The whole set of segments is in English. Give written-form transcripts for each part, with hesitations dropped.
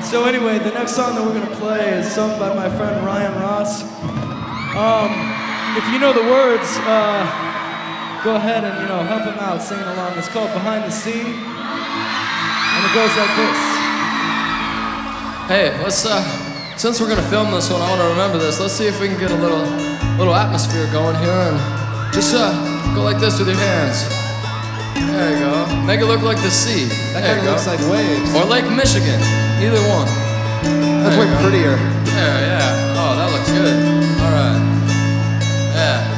So anyway, the next song that we're gonna play is sung by my friend Ryan Ross. If you know the words, go ahead and help him out singing along. It's called Behind the Sea, and it goes like this. Hey, let's since we're gonna film this one, I want to remember this. Let's see if we can get a little atmosphere going here, and just go like this with your hands. There you go. Make it look like the sea. That There kind you of go. looks like waves. Or Lake Michigan. Either one. That's There way you go. prettier. Yeah. Oh, that looks good. All right. Yeah.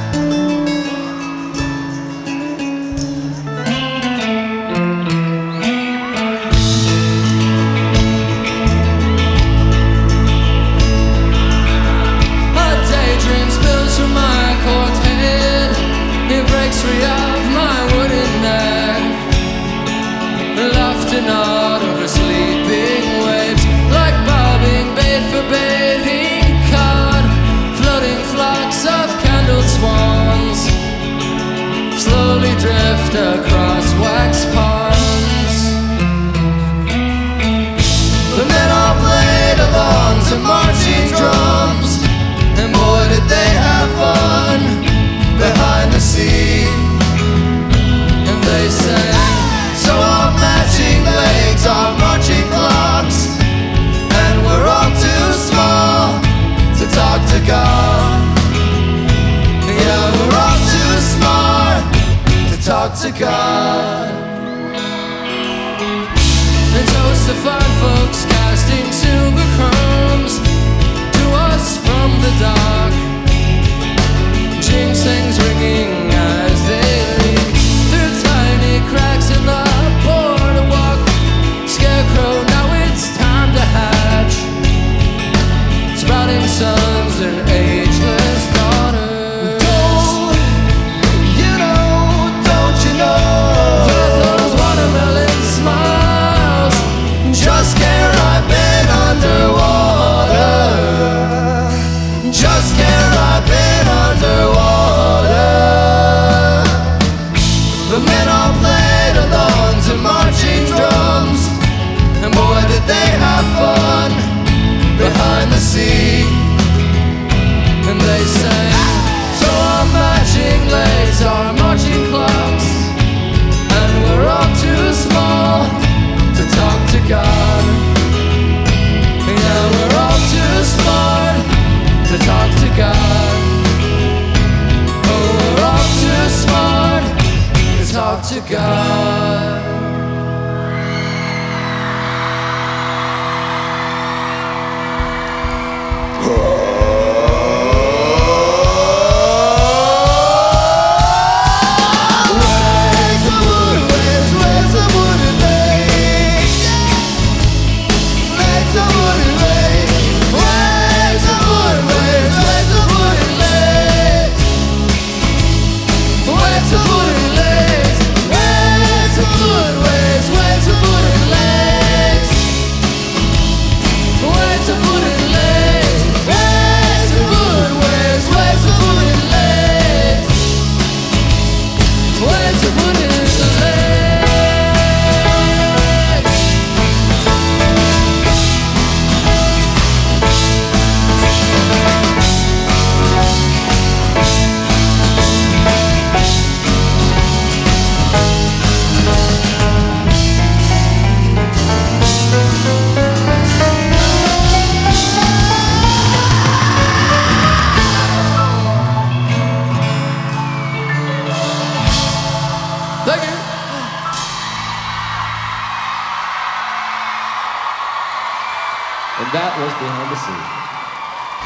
A daydream spills from my corked head. It breaks free of my wooden neck. Laughter not over sleeping waves, like bobbing bait for bathing cod. Floating flocks of candled swans slowly drift across wax ponds. The men all played along to marching drums, and boy did they have fun behind the sea. And they sang, so our matching legs are marching clocks, and we're all too small to talk to God. Yeah, we're all too smart to talk to God. And toast to fine folks casting silver crumbs to us from the dark. Ginseng's ringing as they leak through tiny cracks in the boardwalk. Scarecrow, now it's time to hatch sprouting sons and ageless daughters. Don't you know that those watermelon smiles just can't ripen underwater. Just can't ripen underwater. The men all played along to marching drums, and boy did they have fun behind the sea. And they sang, so our matching legs are marching clocks, and we're all too small to talk to God. Yeah, we're all too smart to talk to God. Oh, we're all too smart to talk to God. Thank you. And that was Behind the Sea.